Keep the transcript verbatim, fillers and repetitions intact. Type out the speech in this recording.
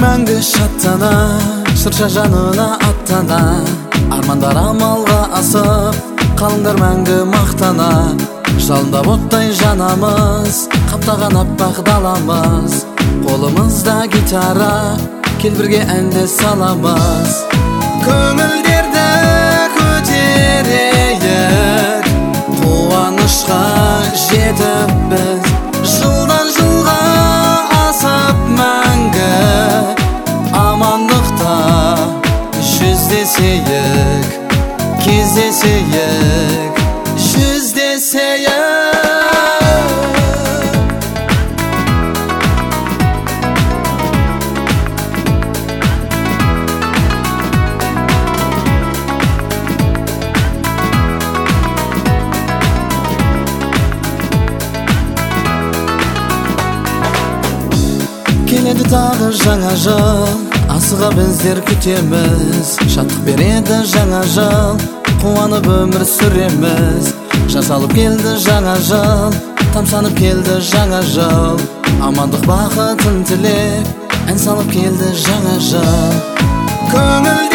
мәңгі шаттана, шырша жанына аттана, армандар амалға асып, қалыңдар мәңгі мақтана. Жалында оттай жанамыз, қаптаған аппақ даламыз, қолымызда гитара, кел бірге әнді саламыз. Көңілдерді көтерейік, қуанышқа жетіп біз, жылдан жылға асып мәңгі, амандықта жүздесейік, кездесейік, жүздесейік. Келеді тағы жаңа жыл, асыға біздер күтеміз. Шаттық береді жаңа жыл, қуанып өмір сүреміз. Жасалып келді жаңа жыл, тамсанып келді жаңа жыл. Амандық бақытын тілеп, ән салып келді жаңа жыл. Көңіл